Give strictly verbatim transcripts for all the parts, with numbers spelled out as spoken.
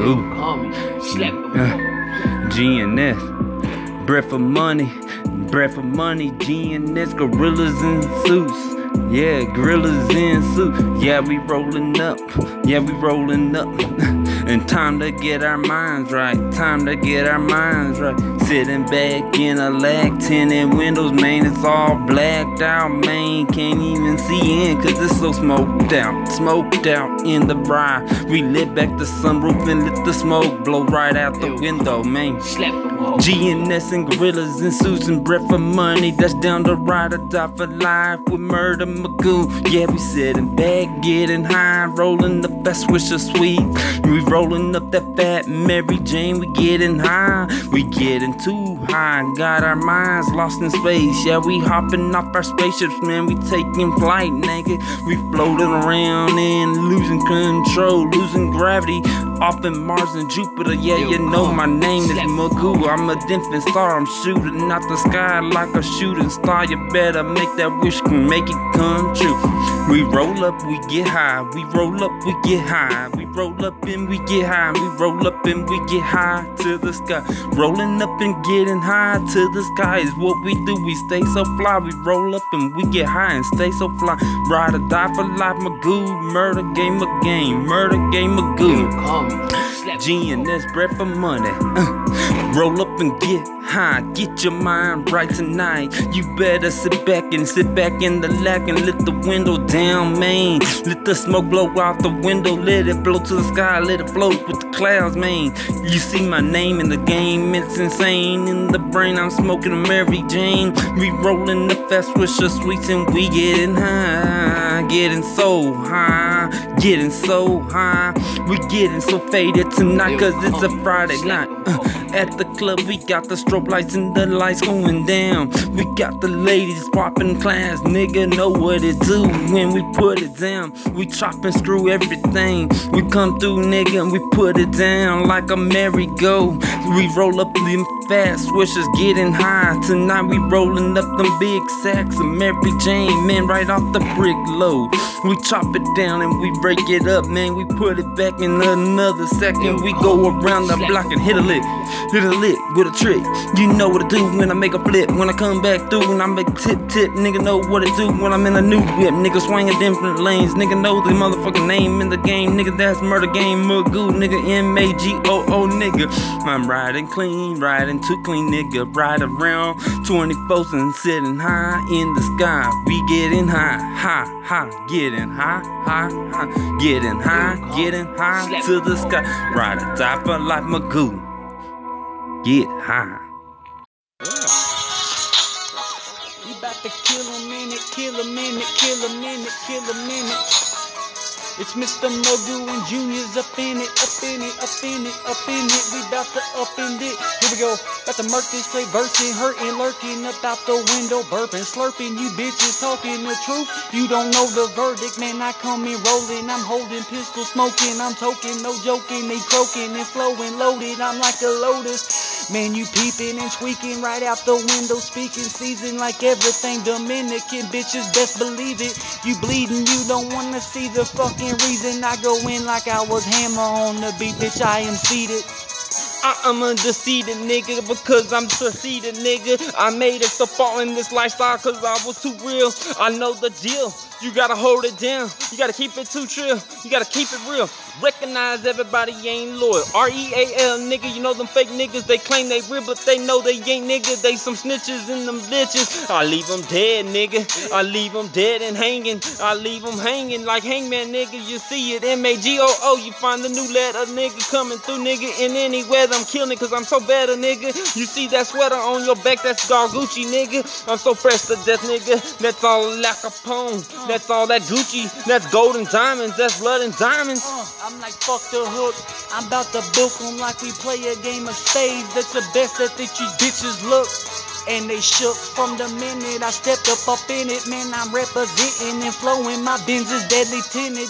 Magoo. Call me. Slap Uh, G and S. Breath of money. Breath of money. G and S. Gorillas in suits. Yeah, gorillas in suits. Yeah, we rolling up. Yeah, we rolling up. And time to get our minds right. Time to get our minds right. Sitting back in a lag, tinted windows, man, it's all blacked out, man. Can't even see in, cause it's so smoked out. Smoked out in the ride. We lit back the sunroof and let the smoke blow right out the window, man. G and S and gorillas in suits and breath of money. That's down to ride or die for life with Murder Magoo. Yeah, we sitting back, getting high, rolling up that Swisher Sweet. We rolling up that fat Mary Jane. We getting high, we getting too high. Got our minds lost in space. Yeah, we hopping off our spaceships, man. We taking flight, nigga. We floating around and losing control, losing gravity. Off in Mars and Jupiter, yeah, you know my name is Magoo. I'm a different star, I'm shooting out the sky like a shooting star. You better make that wish, make it come true. We roll up, we get high. We roll up, we get high. We roll up and we get high. We roll up and we get high to the sky. Rolling up and getting high to the sky is what we do. We stay so fly. We roll up and we get high and stay so fly. Ride or die for life, Magoo. Murder game of game. Murder game Magoo. G and S, breath of money. Uh, roll up and get high. Get your mind right tonight. You better sit back and sit back in the lack and let the window down, man. Let the smoke blow out the window. Let it blow to the sky. Let it float with the clouds, man. You see my name in the game. It's insane in the brain. I'm smoking a Mary Jane. We rolling the fast Swisher Sweets and we getting high. Getting so high. Getting so high. We getting so faded tonight cause it's a Friday night. Uh, at the club we got the strobe lights and the lights going down. We got the ladies popping class. Nigga know what it do when we put it down. We chop and screw everything. We come through, nigga, and we put it down like a merry-go. We roll up them fast swishers, getting high. Tonight we rolling up them big sacks of Mary Jane, man, right off the brick load. We chop it down and we break it up, man. We put it back in another second. We go around the block and hit a lick. Hit a lick with a trick. You know what to do when I make a flip. When I come back through and I make tip tip. Nigga know what to do when I'm in a new whip. Nigga swinging different lanes. Nigga know the motherfucking name in the game. Nigga that's Murder Game Magoo. Nigga M A G O O nigga. I'm riding clean, riding too clean, nigga. Ride around twenty-fours and sitting high in the sky. We getting high, high, high. Getting high, high, high. Getting high, getting high to the sky. Ride or die for life, Magoo. Get high. We bout to kill a minute, kill a minute, kill a minute, kill a minute. It's Mister Magoo and Junior's up in it, up in it, up in it, up in it. We bout to up in it. Here we go. Got to murk this straight versing, hurting, lurking up out the window, burping, slurping. You bitches talking the truth. You don't know the verdict, man. I come in rolling. I'm holding pistol, smoking. I'm toking, no joking. They croaking and flowing, loaded. I'm like a lotus. Man, you peeping and tweaking right out the window, speaking, season like everything Dominican. Bitches, best believe it. You bleeding, you don't wanna see the fucking reason. I go in like I was Hammer on the beat, bitch. I am seated. I am a deceived nigga because I'm succeeded, nigga. I made it so far in this lifestyle cause I was too real. I know the deal. You gotta hold it down. You gotta keep it too trill. You gotta keep it real. Recognize everybody ain't loyal. R E A L, nigga. You know them fake niggas. They claim they real, but they know they ain't, nigga. They some snitches in them bitches. I leave them dead, nigga. I leave them dead and hanging. I leave them hanging like hangman, nigga. You see it, M A G O O. You find the new letter, nigga, coming through, nigga. In any weather, I'm killing it cause I'm so better, nigga. You see that sweater on your back, that's Gar Gucci, nigga. I'm so fresh to death, nigga. That's all La Capone. That's all that Gucci. That's gold and diamonds. That's blood and diamonds. Uh, I'm like, fuck the hook. I'm about to book them like we play a game of spades. That's the best that these bitches look. And they shook from the minute I stepped up up in it. Man, I'm representing and flowing. My Benz is deadly tinted.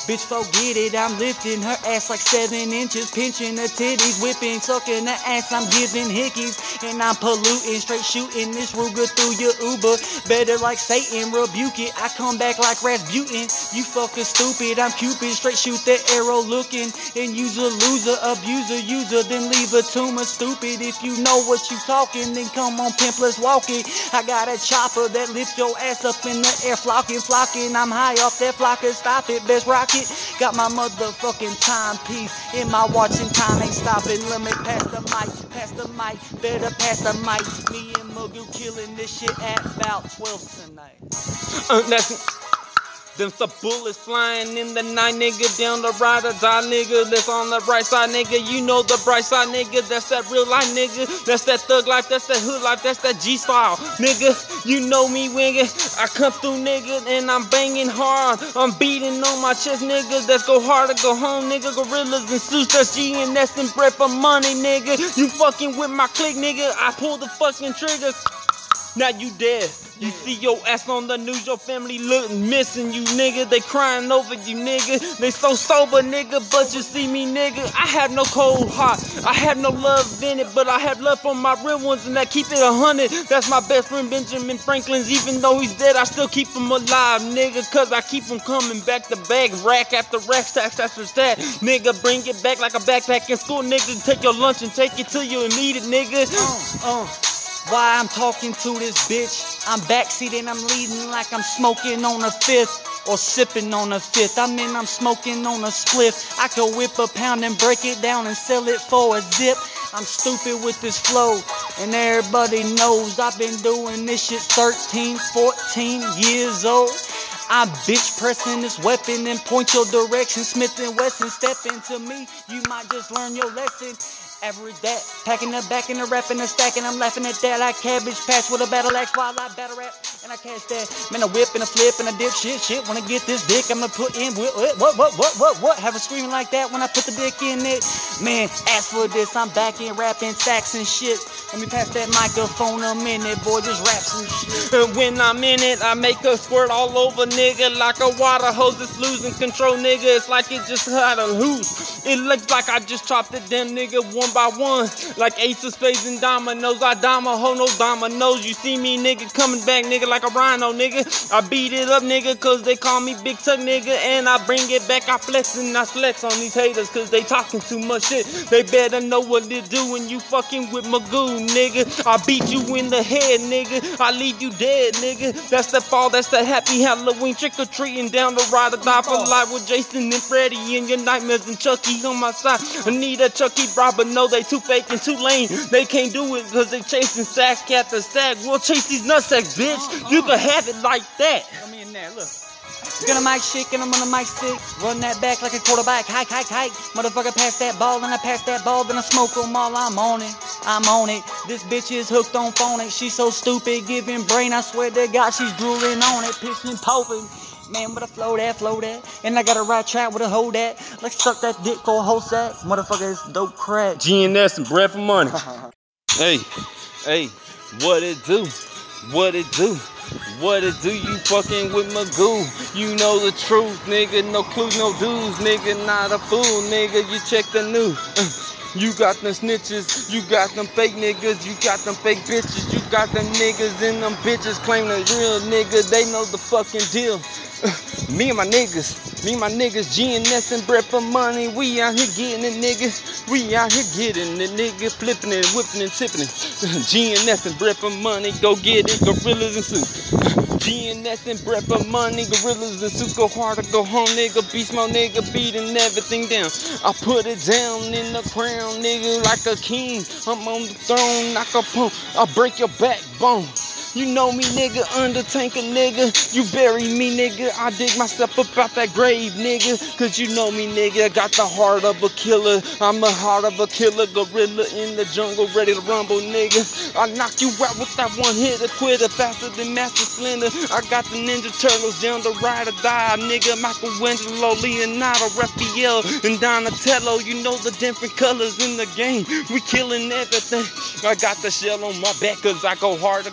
Bitch, forget it, I'm lifting her ass like seven inches, pinching her titties, whipping, sucking her ass, I'm giving hickeys, and I'm polluting, straight shooting this Ruger through your Uber, better like Satan, rebuke it, I come back like Rasputin, you fucking stupid, I'm Cupid, straight shoot the arrow looking, and use a loser, abuser, user, then leave a tumor, stupid, if you know what you talking, then come on pimp, let's walk it, I got a chopper that lift your ass up in the air, flocking, flocking, I'm high off that flocker, stop it, best rocket. Got my motherfucking timepiece in my watching time ain't stopping. Let me pass the mic, pass the mic, better pass the mic. Me and Magoo killing this shit at about twelve tonight. Uh, that's Them the bullets flying in the night, nigga. Down the ride or die, nigga. That's on the right side, nigga. You know the bright side, nigga. That's that real life, nigga. That's that thug life. That's that hood life. That's that G style, nigga. You know me, nigga. I come through, nigga, and I'm banging hard. I'm beating on my chest, nigga. Let's go hard or go home, nigga. Gorillas and suits. That's G and S and bread for money, nigga. You fucking with my clique, nigga. I pull the fucking trigger. Now you dead. You see your ass on the news, your family looking missing you, nigga. They crying over you, nigga. They so sober, nigga, but you see me, nigga. I have no cold heart, I have no love in it, but I have love for my real ones, and I keep it a hundred. That's my best friend Benjamin Franklin's. Even though he's dead, I still keep him alive, nigga. Cause I keep him coming back to back, rack after rack, stacks after stack. Nigga, bring it back like a backpack in school, nigga. Take your lunch and take it till you need it, nigga. Uh, uh. Why I'm talking to this bitch, I'm backseat and I'm leading like I'm smoking on a fifth or sipping on a fifth. I mean I'm smoking on a spliff. I could whip a pound and break it down and sell it for a zip. I'm stupid with this flow and everybody knows I've been doing this shit thirteen, fourteen years old. I'm bitch pressing this weapon and point your direction. Smith and Wesson, step into me, you might just learn your lesson. Average that, packing the back and the rap and the stack, and I'm laughing at that like Cabbage Patch with a battle axe while I battle rap. And I catch that, man, a whip and a flip and a dip, shit, shit. When I get this dick, I'm gonna put in what, what, what, what, what, what? Have a screaming like that when I put the dick in it. Man, ask for this, I'm back in rapping stacks and shit. Let me pass that microphone a minute, boy, just rap some shit. And when I'm in it, I make a squirt all over, nigga, like a water hose that's losing control, nigga. It's like it just had a loose. It looks like I just chopped it down, nigga, one by one. Like ace of spades and dominoes. I dime a hoe, no dominoes. You see me, nigga, coming back, nigga, like a rhino, nigga. I beat it up, nigga, cause they call me Big Tuck, nigga. And I bring it back, I flex and I flex on these haters, cause they talking too much shit. They better know what to do when you fucking with Magoo, nigga. I beat you in the head, nigga. I leave you dead, nigga. That's the fall, that's the happy Halloween trick-or-treating down the ride or die for life with Jason and Freddy and your nightmares and Chucky on my side. I need a Chucky bra, but no, they too fake and too lame. They can't do it cause they chasing sack after sack. We'll chase these nutsacks, bitch. You can have it like that. Let me in there, look. Gonna mic shit and I'm on a mic stick. Run that back like a quarterback. Hike, hike, hike. Motherfucker pass that ball and I pass that ball. Then I smoke them all. I'm on it. I'm on it. This bitch is hooked on phonics. She's so stupid, giving brain. I swear to God, she's drooling on it. Pitching, popping. Man, with a flow that, flow that. And I got a right track with a hold that. Let's suck that dick for a whole sack. Motherfucker is dope crack. G and S and bread for money. Hey, hey, what it do? What it do? What it do? You fucking with Magoo. You know the truth, nigga. No clues, no dues, nigga. Not a fool, nigga. You check the news. Uh. You got them snitches, you got them fake niggas, you got them fake bitches, you got them niggas and them bitches claim the real nigga, they know the fucking deal. Uh, me and my niggas, me and my niggas, G and S and bread for money, we out here getting it, nigga. We out here getting it, nigga, flipping it, whipping and tipping it. G and S and bread for money, go get it, gorillas and suits. G and S and bread for money, gorillas and suits, go hard or go home, nigga. Beast mode, nigga, beating everything down. I put it down in the crown, nigga, like a king. I'm on the throne, knock a pump, I break your backbone. You know me, nigga, Undertaker, nigga. You bury me, nigga. I dig myself up out that grave, nigga. Cause you know me, nigga. I got the heart of a killer. I'm the heart of a killer. Gorilla in the jungle, ready to rumble, nigga. I knock you out with that one hit, a quitter, faster than Master Splinter. I got the Ninja Turtles down the ride or die, nigga. Michelangelo, Leonardo, Raphael, and Donatello. You know the different colors in the game. We killing everything. I got the shell on my back cause I go hard to go home.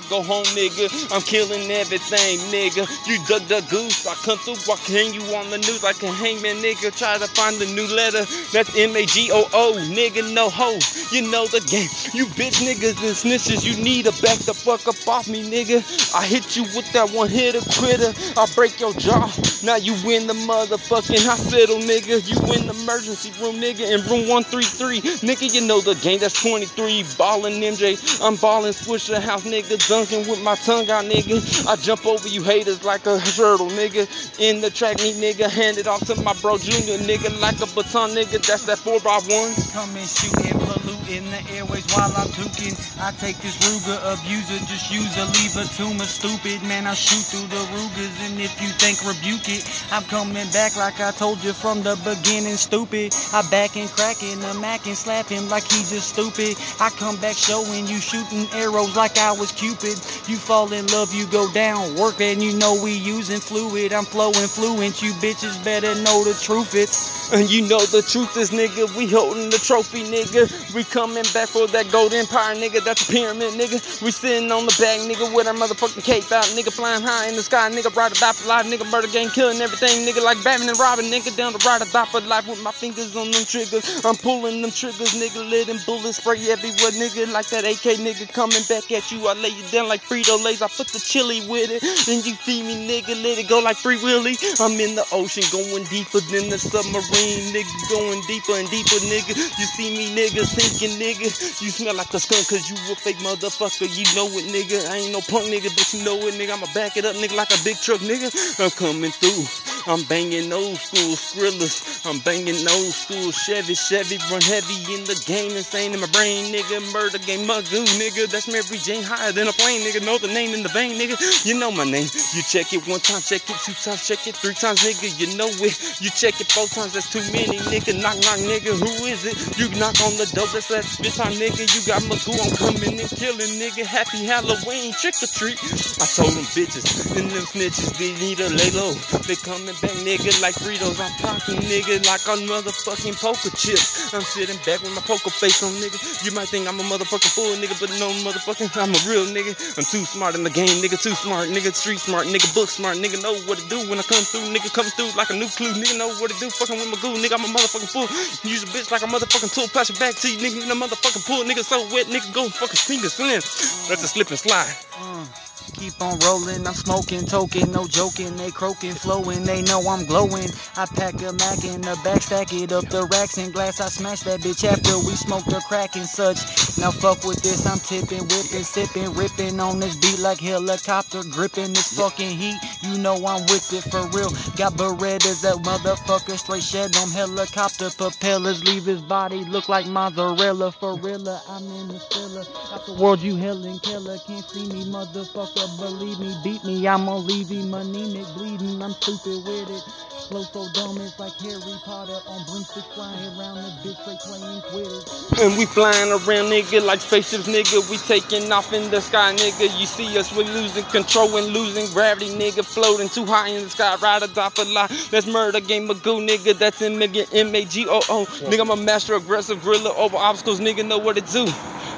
nigga. I'm killing everything, nigga. You duck the goose. I come through, I hang you on the news like a hangman, nigga. Try to find the new letter. That's M A G O O, nigga, no ho. You know the game. You bitch niggas and snitches, you need to back the fuck up off me, nigga. I hit you with that one hitter quitter. I'll break your jaw. Now you in the motherfucking hospital, nigga. You in the emergency room, nigga. In room one three three, nigga. You know the game. That's twenty-three. Ballin' M J. I'm ballin' Swisher House, nigga. Dunking with my tongue out, nigga. I jump over you haters like a turtle, nigga. In the track, me, nigga. Hand it off to my bro Junior, nigga. Like a baton, nigga. That's that four by one. Come and shoot and pollute in the airways while I'm tooking. I take this Ruger abuser, just use a leave a tumor. Stupid man, I shoot through the Rugers, and if you think rebuke it, I'm coming back like I told you from the beginning. Stupid, I back and cracking the Mac and slap him like he's just stupid. I come back showing you shooting arrows like I was Cupid. You fall in love, you go down, work and you know we using fluid. I'm flowing fluent, you bitches better know the truth. It's and you know the truth is, nigga, we holding the trophy, nigga. We coming back for that gold empire, nigga. That's a pyramid, nigga. We sitting on the back, nigga, with our motherfucking cape out, nigga. Flying high in the sky, nigga. Ride or die for life, nigga. Murder gang, killing everything, nigga. Like Batman and Robin, nigga. Down to ride or die for life with my fingers on them triggers. I'm pulling them triggers, nigga. Letting bullets spray everywhere, nigga. Like that A K, nigga, coming back at you. I lay you down like Frito-Lays. I put the chili with it. Then you feed me, nigga. Let it go like Free Willy. I'm in the ocean, going deeper than the submarine, nigga. Going deeper and deeper, nigga. You see me, nigga, sinking, nigga. You smell like a skunk cause you a fake motherfucker. You know it, nigga. I ain't no punk, nigga, but you know it, nigga. I'ma back it up, nigga, like a big truck, nigga. I'm coming through. I'm banging old school Skrillers. I'm banging old school Chevy. Chevy run heavy in the game. Insane in my brain, nigga. Murder game, Magoo, nigga. That's Mary Jane higher than a plane, nigga. Know the name in the vein, nigga. You know my name. You check it one time, check it two times, check it three times, nigga. You know it. You check it four times, that's too many, nigga. Knock, knock, nigga. Who is it? You knock on the door, that's that fifth time, nigga. You got Magoo, I'm coming and killing, nigga. Happy Halloween, trick or treat. I told them bitches and them snitches, they need to lay low. They coming back, nigga, like Fritos. I'm popping, nigga, like a motherfucking poker chips. I'm sitting back with my poker face on, nigga. You might think I'm a motherfucking fool, nigga, but no motherfucking, I'm a real nigga. I'm too smart in the game, nigga, too smart, nigga, street smart, nigga, book smart, nigga, know what to do when I come through, nigga, come through like a new clue, nigga, know what to do, fucking with Magoo, nigga, I'm a motherfucking fool. Use a bitch like a motherfucking tool, pass it back to you, nigga, in a motherfucking pool, nigga, so wet, nigga, go fucking sink and swim. That's a slip and slide. Uh. Keep on rolling, I'm smoking, token, no joking. They croaking, flowing, they know I'm glowing. I pack a Mac in the back, stack it up the racks and glass. I smash that bitch after we smoke the crack and such. Now fuck with this, I'm tipping, whipping, sipping, ripping on this beat like helicopter, gripping this fucking heat. You know I'm with it for real. Got Berettas, that motherfucker straight shed them helicopter propellers. Leave his body look like mozzarella. For real, I'm in the filler. Out the world, you hellin' killer. Can't see me, motherfucker. Believe me, beat me, I'ma leave him anemic, bleeding, I'm stupid with it. Flow so dumb, it's like Harry Potter on broomstick flying around the bitch, they playing Quidditch. And we flying around, nigga, like spaceships, nigga. We taking off in the sky, nigga. You see us, we losing control and losing gravity, nigga. Floating too high in the sky, ride or die for life. That's murder game, Magoo, nigga. That's M A G O O. Nigga, I'm a master aggressive gorilla over obstacles, nigga. Know what to do.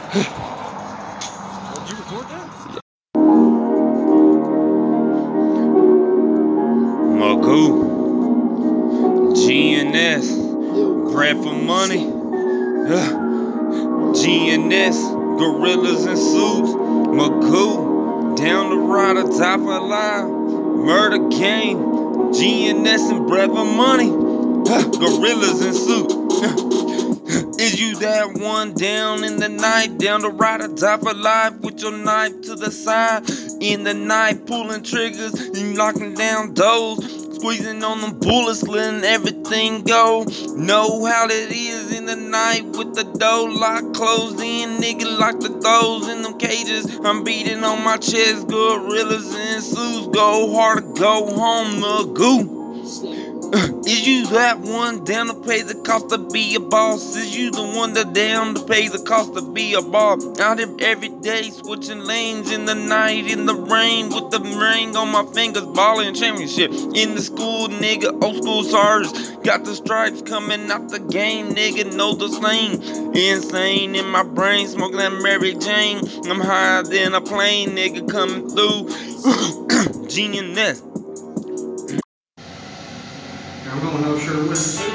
Magoo, G N S, Grab for Money, uh, G N S, Gorillas in Suits, Magoo, Down the Ride or Die for Life, Murder Game, G N S and Grab for Money, uh, Gorillas in Suits. Is you that one down in the night, down to ride or die for life with your knife to the side? In the night, pulling triggers and knocking down doors, squeezing on them bullets, letting everything go. Know how that is in the night with the door locked, closed in, nigga, lock the doors in them cages. I'm beating on my chest, gorillas in suits, go hard or go home, Magoo. Is you that one down to pay the cost to be a boss? Is you the one that down to pay the cost to be a boss? Out here every day, switching lanes in the night, in the rain, with the ring on my fingers, balling championship. In the school, nigga, old school stars. Got the stripes coming out the game, nigga, know the slang. Insane in my brain, smoking that Mary Jane. I'm higher than a plane, nigga, coming through. Genius. I'm going no shirt with the suit,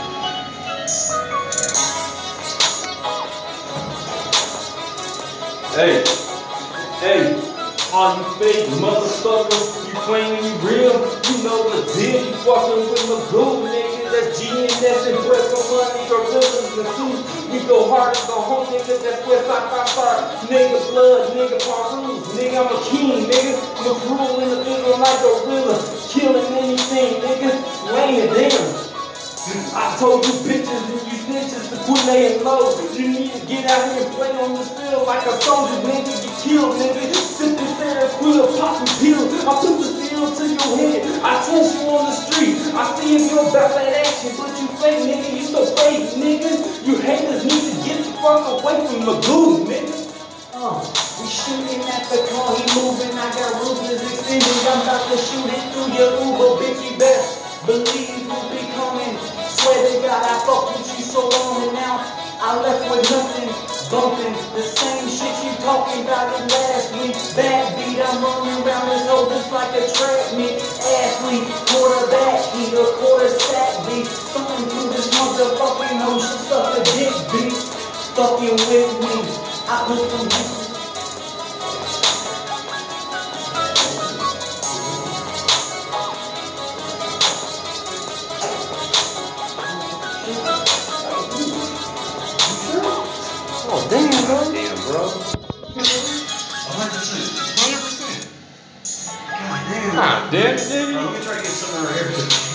Hey, hey, all you fake motherfuckers, you claiming you real, you know the deal, you fucking with Magoo, nigga, that's G N S and Breath of Money, Gorillas and Suits, we go hard and go home, nigga, that's where I start, nigga, blood, nigga, Parus, nigga, I'm a king, nigga, Magoo in the middle like a gorilla, killing anything, nigga, slaying them. I told you bitches and you snitches to quit laying low. You need to get out here and play on this field like a soldier, nigga. Get killed, nigga. Simply fair, quit popping pills. I put the steel to your head. I test you on the street. I see if you're about that action, but you fake, nigga. You so fake, nigga. You haters need to get the fuck away from Magoo, nigga. Uh, we shooting at the car, he moving. I got rulers extended. I'm about to shoot it through your Uber, bitch. You best believe you'll be coming. Swear to God, I fucked with you so long and now I left with nothing, bumping the same shit you talking about it last week. Backbeat, I'm running around this hole just like a track meet. Athlete, quarterback, he a quarter sack beat. Something to this motherfucking hoe, she suck a dick beat. Fucking with me, I look from you. Oh, damn, bro. Damn, bro. one hundred percent. one hundred percent. God damn. Ah, damn, damn. Let me try to get some right here.